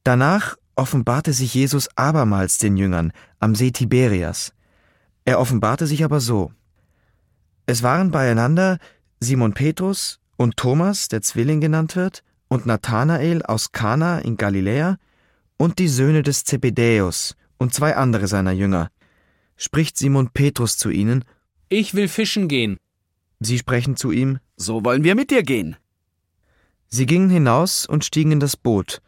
Danach offenbarte sich Jesus abermals den Jüngern am See Tiberias. Er offenbarte sich aber so: Es waren beieinander Simon Petrus und Thomas, der Zwilling genannt wird, und Nathanael aus Kana in Galiläa und die Söhne des Zebedäus und 2 andere seiner Jünger. Spricht Simon Petrus zu ihnen: Ich will fischen gehen. Sie sprechen zu ihm: So wollen wir mit dir gehen. Sie gingen hinaus und stiegen in das Boot,